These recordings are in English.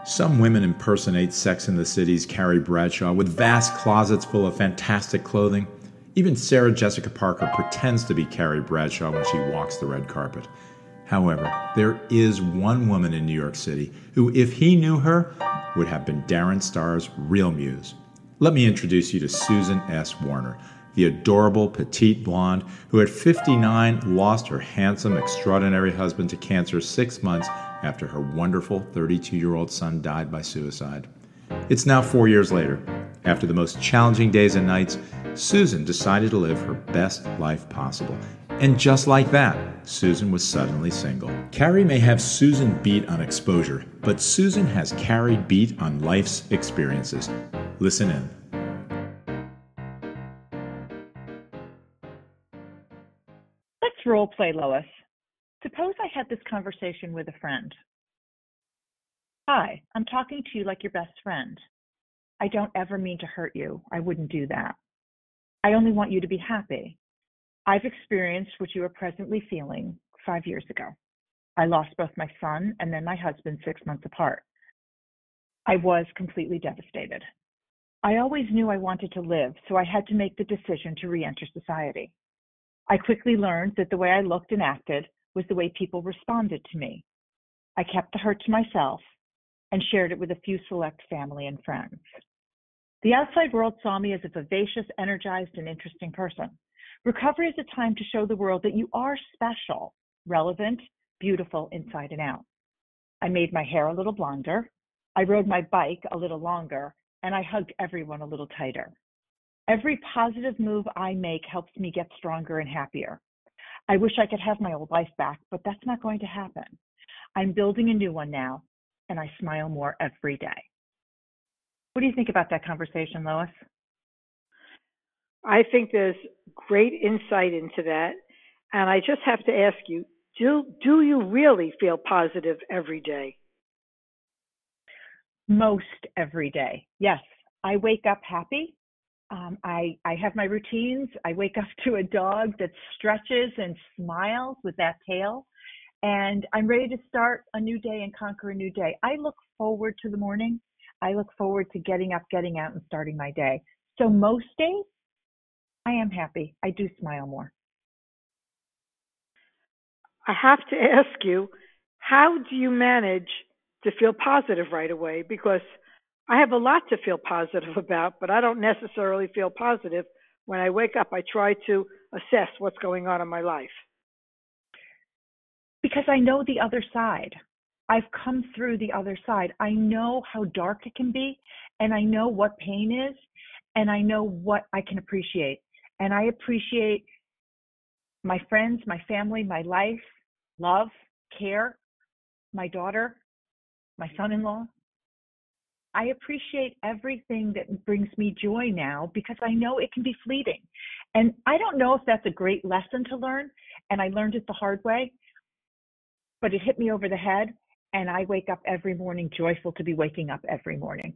Some women impersonate Sex and the City's Carrie Bradshaw with vast closets full of fantastic clothing. Even Sarah Jessica Parker pretends to be Carrie Bradshaw when she walks the red carpet. However, there is one woman in New York City who, if he knew her, would have been Darren Star's real muse. Let me introduce you to Susan S. Warner, the adorable petite blonde who at 59 lost her handsome, extraordinary husband to cancer 6 months after her wonderful 32-year-old son died by suicide. It's now 4 years later. After the most challenging days and nights, Susan decided to live her best life possible. And just like that, Susan was suddenly single. Carrie may have Susan beat on exposure, but Susan has Carrie beat on life's experiences. Listen in. Let's role play, Lois. Suppose I had this conversation with a friend. Hi, I'm talking to you like your best friend. I don't ever mean to hurt you. I wouldn't do that. I only want you to be happy. I've experienced what you are presently feeling 5 years ago. I lost both my son and then my husband 6 months apart. I was completely devastated. I always knew I wanted to live, so I had to make the decision to re-enter society. I quickly learned that the way I looked and acted was the way people responded to me. I kept the hurt to myself and shared it with a few select family and friends. The outside world saw me as a vivacious, energized, and interesting person. Recovery is a time to show the world that you are special, relevant, beautiful inside and out. I made my hair a little blonder. I rode my bike a little longer, and I hugged everyone a little tighter. Every positive move I make helps me get stronger and happier. I wish I could have my old life back, but that's not going to happen. I'm building a new one now, and I smile more every day. What do you think about that conversation, Lois? I think there's great insight into that. And I just have to ask you, do you really feel positive every day? Most every day. Yes, I wake up happy. I have my routines. I wake up to a dog that stretches and smiles with that tail. And I'm ready to start a new day and conquer a new day. I look forward to the morning. I look forward to getting up, getting out, and starting my day. So most days, I am happy. I do smile more. I have to ask you, how do you manage to feel positive right away? Because I have a lot to feel positive about, but I don't necessarily feel positive. When I wake up, I try to assess what's going on in my life. Because I know the other side. I've come through the other side. I know how dark it can be, and I know what pain is, and I know what I can appreciate. And I appreciate my friends, my family, my life, love, care, my daughter, my son-in-law. I appreciate everything that brings me joy now because I know it can be fleeting. And I don't know if that's a great lesson to learn, and I learned it the hard way, but it hit me over the head, and I wake up every morning joyful to be waking up every morning.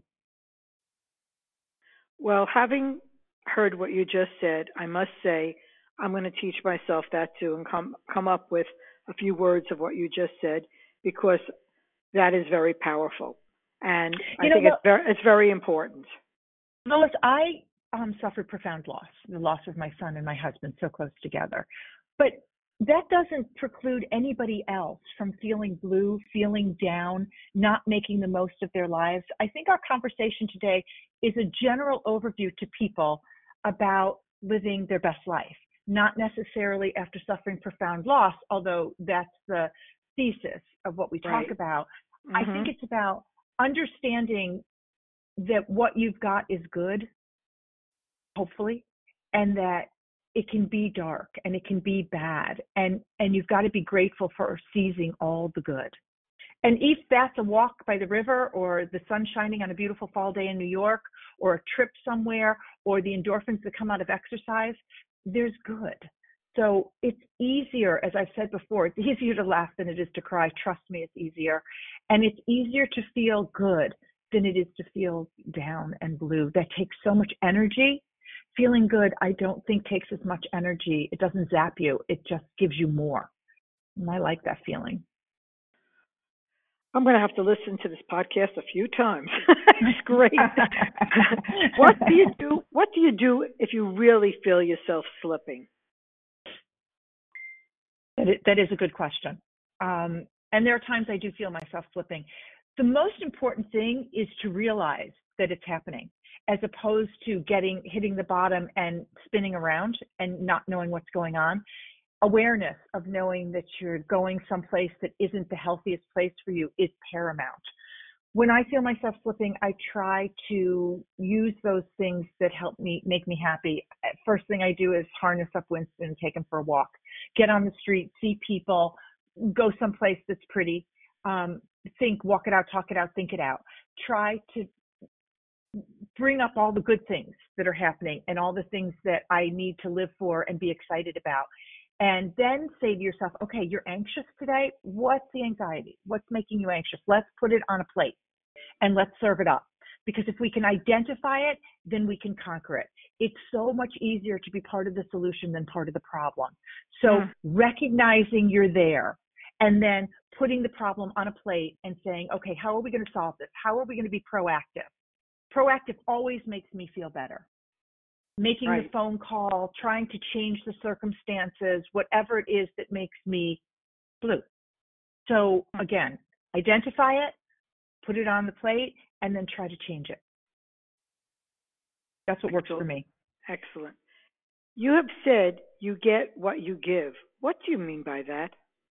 Well, having heard what you just said, I must say I'm going to teach myself that too and come up with a few words of what you just said, because that is very powerful. And I think it's very important. Lois, I suffered profound loss, the loss of my son and my husband so close together. But that doesn't preclude anybody else from feeling blue, feeling down, not making the most of their lives. I think our conversation today is a general overview to people about living their best life, not necessarily after suffering profound loss, although that's the thesis of what we talk about. Mm-hmm. I think it's about understanding that what you've got is good, hopefully, and that it can be dark and it can be bad, and you've got to be grateful for seizing all the good. And if that's a walk by the river, or the sun shining on a beautiful fall day in New York, or a trip somewhere, or the endorphins that come out of exercise, there's good. So it's easier, as I've said before, it's easier to laugh than it is to cry. Trust me, it's easier. And it's easier to feel good than it is to feel down and blue. That takes so much energy. Feeling good, I don't think, takes as much energy. It doesn't zap you. It just gives you more. And I like that feeling. I'm going to have to listen to this podcast a few times. It's great. What do you do? What do you do if you really feel yourself slipping? That is a good question. And there are times I do feel myself slipping. The most important thing is to realize that it's happening, as opposed to hitting the bottom and spinning around and not knowing what's going on. Awareness of knowing that you're going someplace that isn't the healthiest place for you is paramount. When I feel myself slipping, I try to use those things that help me, make me happy. First thing I do is harness up Winston and take him for a walk. Get on the street, see people, go someplace that's pretty. Walk it out, talk it out, think it out. Try to bring up all the good things that are happening and all the things that I need to live for and be excited about. And then say to yourself, okay, you're anxious today. What's the anxiety? What's making you anxious? Let's put it on a plate and let's serve it up. Because if we can identify it, then we can conquer it. It's so much easier to be part of the solution than part of the problem. So recognizing you're there and then putting the problem on a plate and saying, okay, how are we going to solve this? How are we going to be proactive? Proactive always makes me feel better. Making the phone call, trying to change the circumstances, whatever it is that makes me blue. So again, identify it, put it on the plate, and then try to change it. That's what works for me. Excellent. You have said you get what you give. What do you mean by that?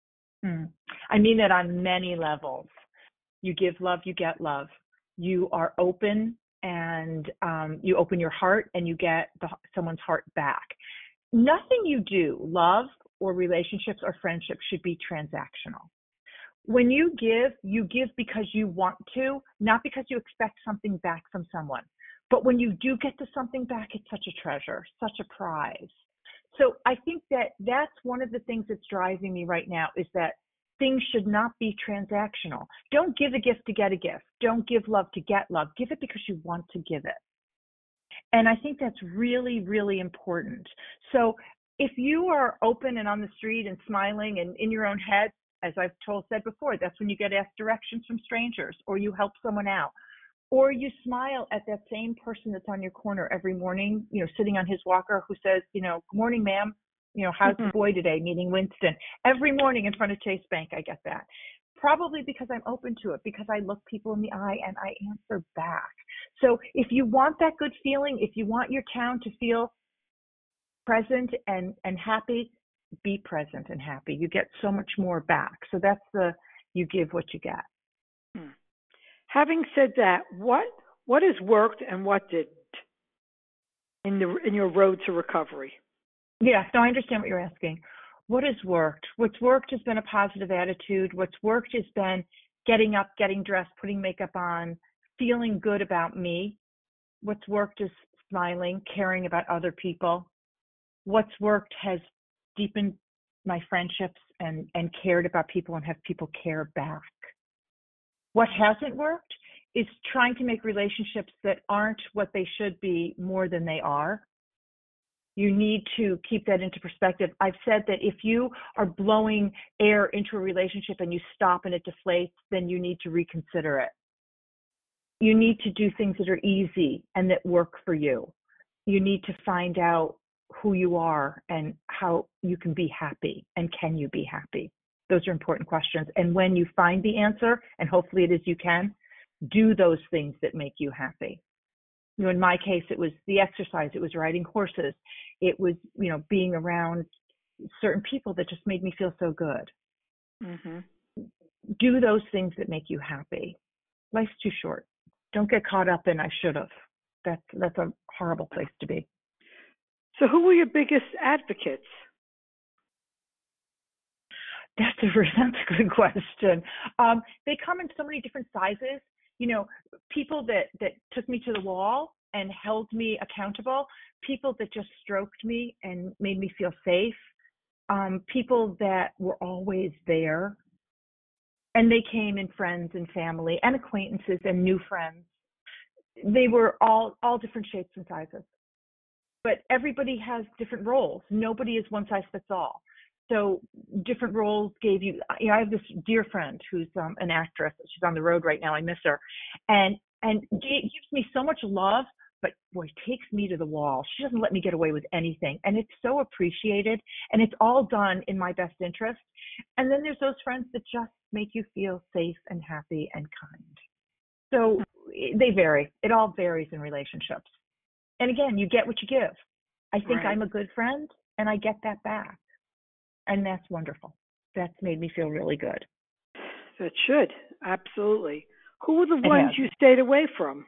I mean that on many levels. You give love, you get love. You are open and you open your heart and you get someone's heart back. Nothing you do, love or relationships or friendships, should be transactional. When you give because you want to, not because you expect something back from someone. But when you do get to something back, it's such a treasure, such a prize. So I think that that's one of the things that's driving me right now, is that things should not be transactional. Don't give a gift to get a gift. Don't give love to get love. Give it because you want to give it. And I think that's really, really important. So if you are open and on the street and smiling and in your own head, as I've said before, that's when you get asked directions from strangers, or you help someone out, or you smile at that same person that's on your corner every morning, sitting on his walker, who says, good morning, ma'am. How's the boy today? Meeting Winston. Every morning in front of Chase Bank, I get that. Probably because I'm open to it, because I look people in the eye and I answer back. So if you want that good feeling, if you want your town to feel present and happy, be present and happy. You get so much more back. So that's you give what you get. Having said that, what has worked and what didn't in your road to recovery? Yeah, no, I understand what you're asking. What has worked? What's worked has been a positive attitude. What's worked has been getting up, getting dressed, putting makeup on, feeling good about me. What's worked is smiling, caring about other people. What's worked has deepened my friendships and cared about people and have people care back. What hasn't worked is trying to make relationships that aren't what they should be more than they are. You need to keep that into perspective. I've said that if you are blowing air into a relationship and you stop and it deflates, then you need to reconsider it. You need to do things that are easy and that work for you. You need to find out who you are and how you can be happy, and can you be happy? Those are important questions. And when you find the answer, and hopefully it is you can, do those things that make you happy. In my case, it was the exercise, it was riding horses, it was, being around certain people that just made me feel so good. Mm-hmm. Do those things that make you happy. Life's too short. Don't get caught up in I should have. That's a horrible place to be. So who were your biggest advocates? That's a good question. They come in so many different sizes. People that took me to the wall and held me accountable, people that just stroked me and made me feel safe, people that were always there. And they came in friends and family and acquaintances and new friends. They were all different shapes and sizes. But everybody has different roles. Nobody is one size fits all. So different roles gave you, I have this dear friend who's an actress. She's on the road right now. I miss her. And gives me so much love, but boy, takes me to the wall. She doesn't let me get away with anything. And it's so appreciated. And it's all done in my best interest. And then there's those friends that just make you feel safe and happy and kind. So they vary. It all varies in relationships. And again, you get what you give. I think Right. I'm a good friend and I get that back. And that's wonderful. That's made me feel really good. That should. Absolutely. Who were the It ones has. you stayed away from?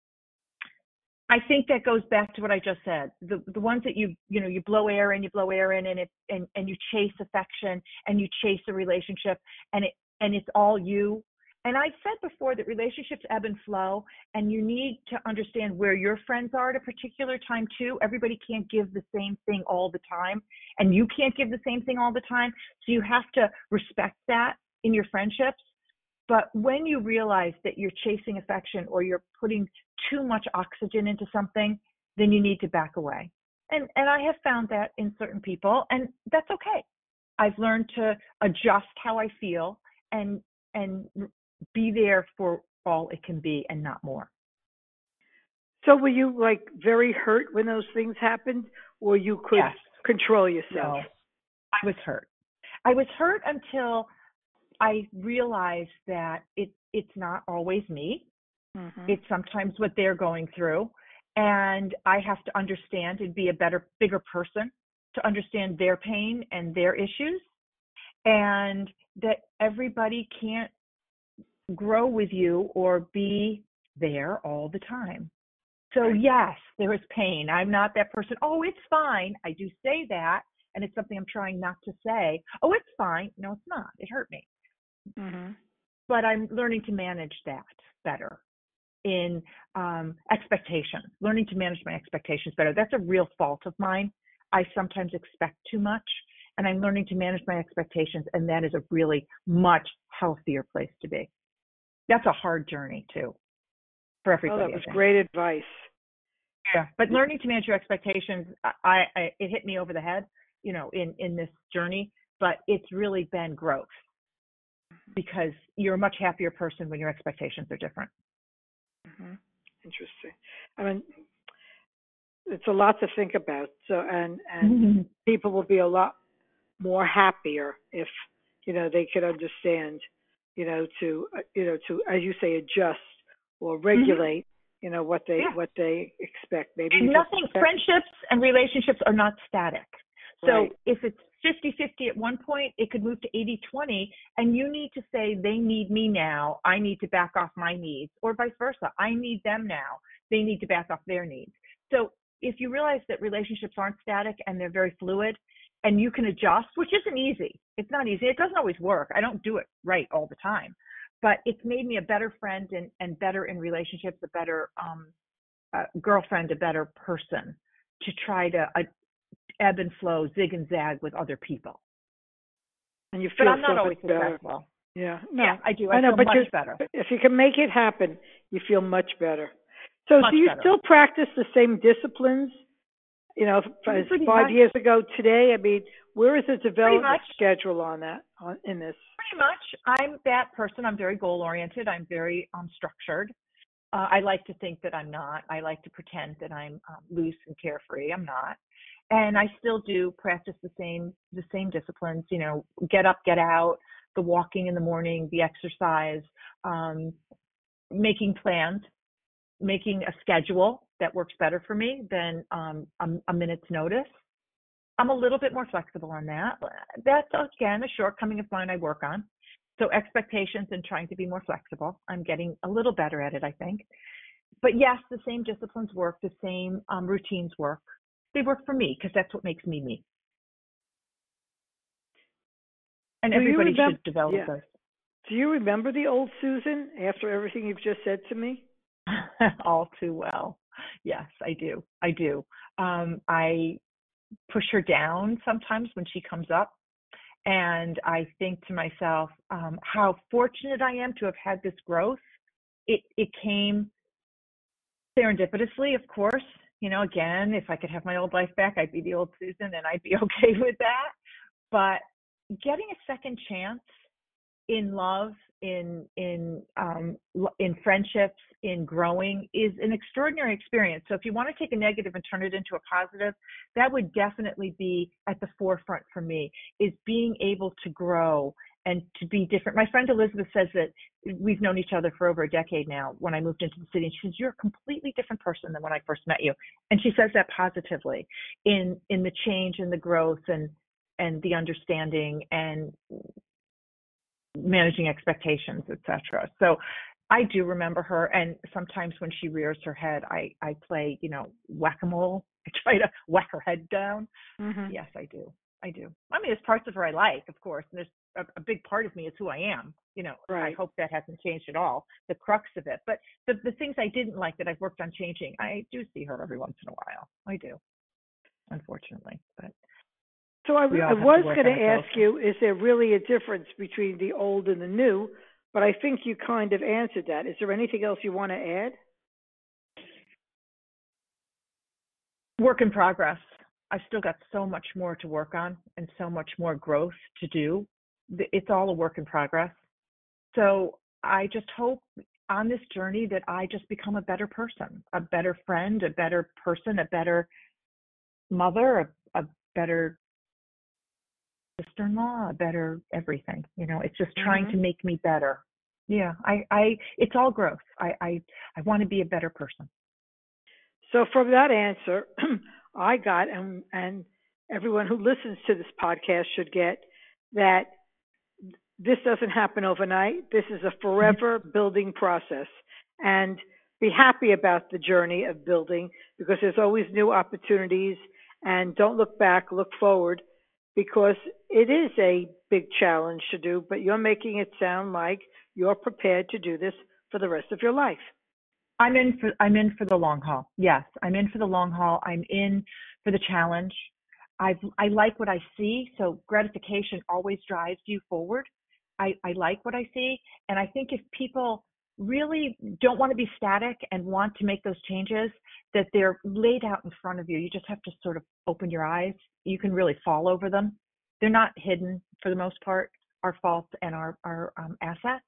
I think that goes back to what I just said. The ones that you blow air in, and you chase affection and you chase a relationship and it's all you. And I've said before that relationships ebb and flow, and you need to understand where your friends are at a particular time too. Everybody can't give the same thing all the time, and you can't give the same thing all the time. So you have to respect that in your friendships. But when you realize that you're chasing affection or you're putting too much oxygen into something, then you need to back away. And I have found that in certain people, and that's okay. I've learned to adjust how I feel and be there for all it can be and not more. So were you like very hurt when those things happened, or you could Yes. control yourself? No, I was hurt. I was hurt until I realized that it's not always me. Mm-hmm. It's sometimes what they're going through. And I have to understand and be a bigger person to understand their pain and their issues. And that everybody can't grow with you or be there all the time. So Right. yes, there is pain. I'm not that person. Oh, it's fine. I do say that. And it's something I'm trying not to say. Oh, it's fine. No, it's not. It hurt me. Mm-hmm. But I'm learning to manage that better in expectations, learning to manage my expectations better. That's a real fault of mine. I sometimes expect too much, and I'm learning to manage my expectations, and that is a really much healthier place to be. That's a hard journey too for Oh, everybody. that I was think. great advice. Yeah, but learning to manage your expectations, it hit me over the head, in this journey. But it's really been growth because you're a much happier person when your expectations are different. Mm-hmm. Interesting. I mean, it's a lot to think about. So, and people will be a lot more happier if they could understand, to as you say, adjust or regulate, what they Yeah. what they expect. Maybe And friendships and relationships are not static. So Right. if it's 50-50 at one point, it could move to 80-20, and you need to say, they need me now. I need to back off my needs, or vice versa. I need them now. They need to back off their needs. So if you realize that relationships aren't static and they're very fluid, and you can adjust, which isn't easy. It's not easy. It doesn't always work. I don't do it right all the time, but it's made me a better friend and better in relationships, a better girlfriend, a better person to try to ebb and flow, zig and zag with other people. And you But feel I'm not so always much better. successful. Yeah. No. Yeah, I do. I know, feel but much better. if you can make it happen, you feel much better. So, Much do you better. still practice the same disciplines? As Pretty 5 much. years ago today. I mean, where is the development much. schedule on that? In this? Pretty much. I'm that person. I'm very goal oriented. I'm very structured. I like to think that I'm not. I like to pretend that I'm loose and carefree. I'm not. And I still do practice the same disciplines, get up, get out, the walking in the morning, the exercise, making plans, making a schedule that works better for me than a minute's notice. I'm a little bit more flexible on that. That's, again, a shortcoming of mine I work on. So expectations and trying to be more flexible. I'm getting a little better at it, I think. But yes, the same disciplines work, the same routines work. They work for me because that's what makes me me. And everybody should develop those. Do you remember the old Susan after everything you've just said to me? All too well. Yes, I do. I push her down sometimes when she comes up. And I think to myself, how fortunate I am to have had this growth. It came serendipitously, of course. Again, if I could have my old life back, I'd be the old Susan and I'd be okay with that. But getting a second chance in love, in friendships, in growing is an extraordinary experience. So if you want to take a negative and turn it into a positive, that would definitely be at the forefront for me, is being able to grow and to be different. My friend Elizabeth says that we've known each other for over a decade now. When I moved into the city, and she says, you're a completely different person than when I first met you. And she says that positively in the change and the growth and the understanding and managing expectations, etc. So I do remember her, and sometimes when she rears her head, I play, whack-a-mole. I try to whack her head down. Mm-hmm. Yes, I do. I mean, there's parts of her I like, of course, and there's a big part of me is who I am. Right. I hope that hasn't changed at all, the crux of it. But the things I didn't like that I've worked on changing, I do see her every once in a while. I do, unfortunately. But So I we all have to was work going on to ourselves. ask you, is there really a difference between the old and the new? But I think you kind of answered that. Is there anything else you want to add? Work in progress. I've still got so much more to work on and so much more growth to do. It's all a work in progress. So I just hope on this journey that I just become a better person, a better friend, a better person, a better mother, a better sister-in-law, a better everything. It's just trying Mm-hmm. to make me better. Yeah, it's all growth. I want to be a better person. So from that answer, I got, and everyone who listens to this podcast should get, that this doesn't happen overnight. This is a forever building process. And be happy about the journey of building, because there's always new opportunities. And don't look back, look forward, because it is a big challenge to do, but you're making it sound like you're prepared to do this for the rest of your life. I'm in for the long haul. Yes, I'm in for the long haul. I'm in for the challenge. I like what I see, so gratification always drives you forward. I like what I see, and I think if people really don't want to be static and want to make those changes, that they're laid out in front of you. You just have to sort of open your eyes. You can really fall over them. They're not hidden for the most part, our faults and our assets.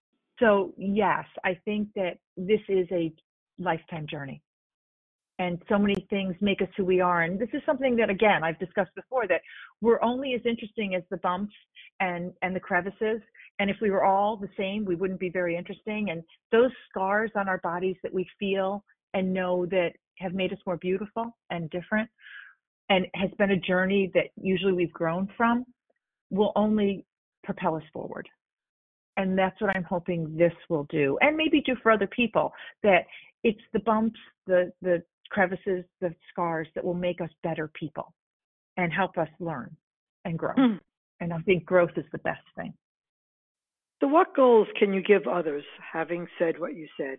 So yes, I think that this is a lifetime journey, and so many things make us who we are. And this is something that, again, I've discussed before, that we're only as interesting as the bumps and the crevices. And if we were all the same, we wouldn't be very interesting. And those scars on our bodies that we feel and know that have made us more beautiful and different, and has been a journey that usually we've grown from, will only propel us forward. And that's what I'm hoping this will do, and maybe do for other people, that it's the bumps, the crevices, the scars that will make us better people and help us learn and grow. Hmm. And I think growth is the best thing. So what goals can you give others, having said what you said?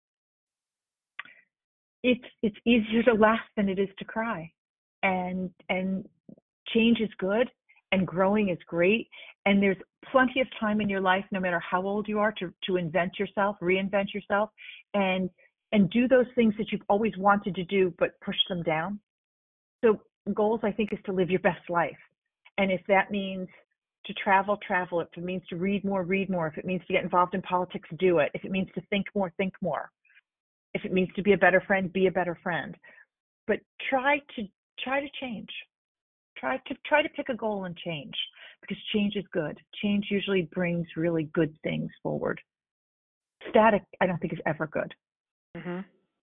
It's easier to laugh than it is to cry. And change is good, and growing is great. And there's plenty of time in your life, no matter how old you are, to invent yourself, reinvent yourself, and do those things that you've always wanted to do, but push them down. So goals, I think, is to live your best life. And if that means to travel, travel. If it means to read more, read more. If it means to get involved in politics, do it. If it means to think more, think more. If it means to be a better friend, be a better friend. But try to change. Try to pick a goal and change, because change is good. Change usually brings really good things forward. Static, I don't think, is ever good. Mm-hmm.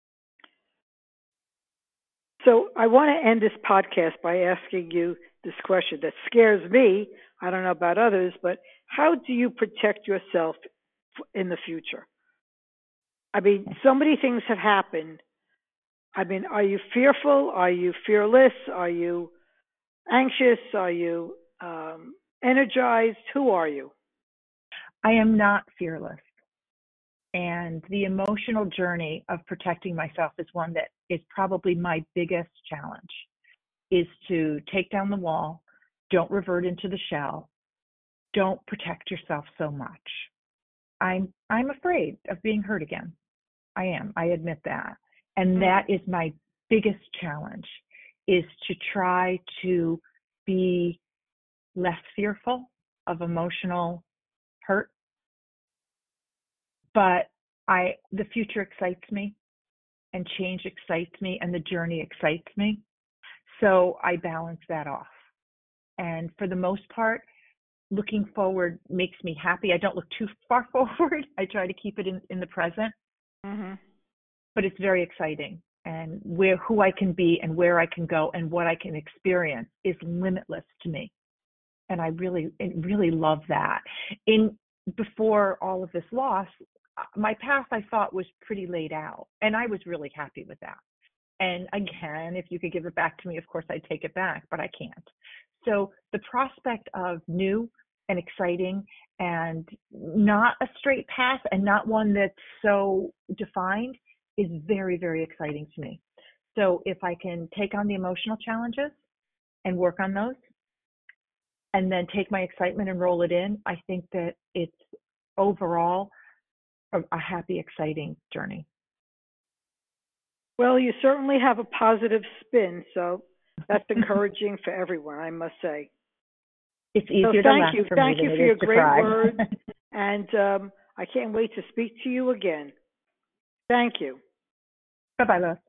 So I want to end this podcast by asking you this question that scares me. I don't know about others, but how do you protect yourself in the future? I mean, so many things have happened. I mean, are you fearful? Are you fearless? Are you anxious? Are you energized? Who are you? I am not fearless. And the emotional journey of protecting myself is one that is probably my biggest challenge, is to take down the wall, don't revert into the shell, don't protect yourself so much. I'm afraid of being hurt again. I am. I admit that. And that is my biggest challenge, is to try to be less fearful of emotional hurt. But the future excites me, and change excites me, and the journey excites me. So I balance that off. And for the most part, looking forward makes me happy. I don't look too far forward. I try to keep it in the present. Mm-hmm. But it's very exciting. And who I can be and where I can go and what I can experience is limitless to me. And I really love that. Before all of this loss, my path I thought was pretty laid out, and I was really happy with that. And again, if you could give it back to me, of course I'd take it back, but I can't. So the prospect of new and exciting and not a straight path and not one that's so defined is very, very exciting to me. So if I can take on the emotional challenges and work on those, and then take my excitement and roll it in, I think that it's overall a happy, exciting journey. Well, you certainly have a positive spin, so that's encouraging for everyone, I must say. It's easier to laugh for me Thank than you it for is your to great cry. words, and I can't wait to speak to you again. Thank you. Bye-bye, Lois.